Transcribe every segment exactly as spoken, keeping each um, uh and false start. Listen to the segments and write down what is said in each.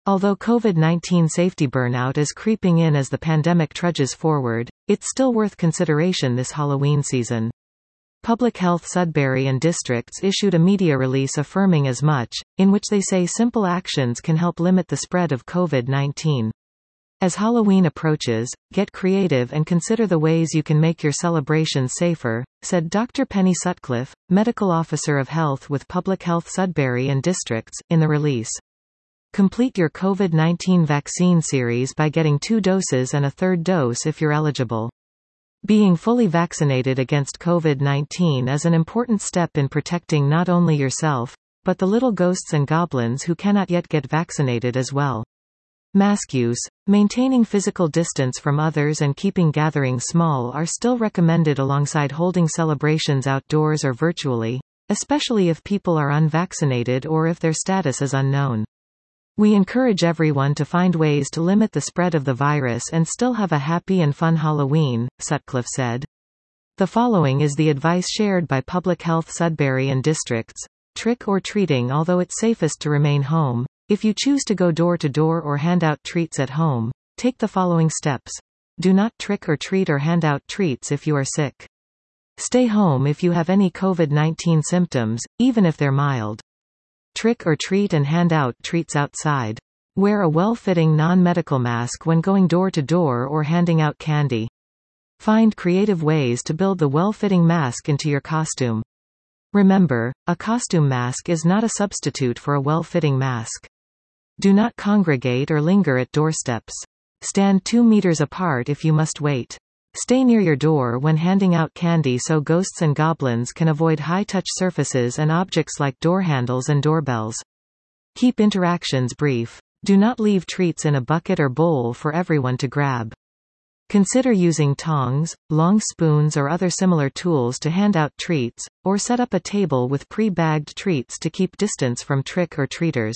Although COVID nineteen safety burnout is creeping in as the pandemic trudges forward, it's still worth consideration this Halloween season. Public Health Sudbury and Districts issued a media release affirming as much, in which they say simple actions can help limit the spread of COVID nineteen. As Halloween approaches, get creative and consider the ways you can make your celebrations safer, said Doctor Penny Sutcliffe, Medical Officer of Health with Public Health Sudbury and Districts, in the release. Complete your COVID nineteen vaccine series by getting two doses and a third dose if you're eligible. Being fully vaccinated against COVID nineteen is an important step in protecting not only yourself, but the little ghosts and goblins who cannot yet get vaccinated as well. Mask use, maintaining physical distance from others and keeping gatherings small are still recommended alongside holding celebrations outdoors or virtually, especially if people are unvaccinated or if their status is unknown. We encourage everyone to find ways to limit the spread of the virus and still have a happy and fun Halloween, Sutcliffe said. The following is the advice shared by Public Health Sudbury and Districts. Trick or treating. Although it's safest to remain home, if you choose to go door to door or hand out treats at home, take the following steps. Do not trick or treat or hand out treats if you are sick. Stay home if you have any COVID nineteen symptoms, even if they're mild. Trick or treat and hand out treats outside. Wear a well-fitting non-medical mask when going door to door or handing out candy. Find creative ways to build the well-fitting mask into your costume. Remember, a costume mask is not a substitute for a well-fitting mask. Do not congregate or linger at doorsteps. Stand two meters apart if you must wait. Stay near your door when handing out candy so ghosts and goblins can avoid high-touch surfaces and objects like door handles and doorbells. Keep interactions brief. Do not leave treats in a bucket or bowl for everyone to grab. Consider using tongs, long spoons or other similar tools to hand out treats, or set up a table with pre-bagged treats to keep distance from trick-or-treaters.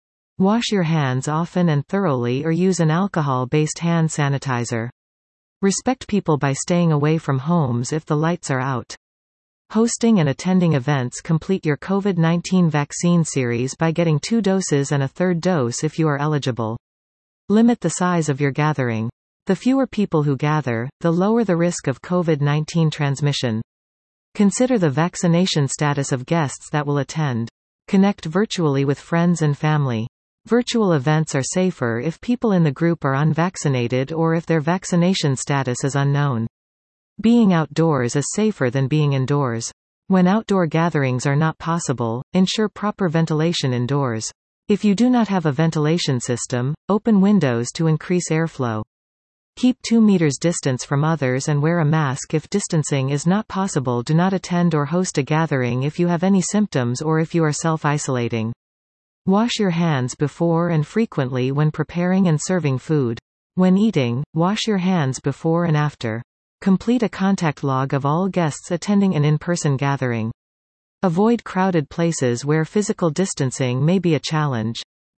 Wash your hands often and thoroughly or use an alcohol-based hand sanitizer. Respect people by staying away from homes if the lights are out. Hosting and attending events. Complete your COVID nineteen vaccine series by getting two doses and a third dose if you are eligible. Limit the size of your gathering. The fewer people who gather, the lower the risk of COVID nineteen transmission. Consider the vaccination status of guests that will attend. Connect virtually with friends and family. Virtual events are safer if people in the group are unvaccinated or if their vaccination status is unknown. Being outdoors is safer than being indoors. When outdoor gatherings are not possible, ensure proper ventilation indoors. If you do not have a ventilation system, open windows to increase airflow. Keep two meters distance from others and wear a mask if distancing is not possible. Do not attend or host a gathering if you have any symptoms or if you are self-isolating. Wash your hands before and frequently when preparing and serving food. When eating, wash your hands before and after. Complete a contact log of all guests attending an in-person gathering. Avoid crowded places where physical distancing may be a challenge.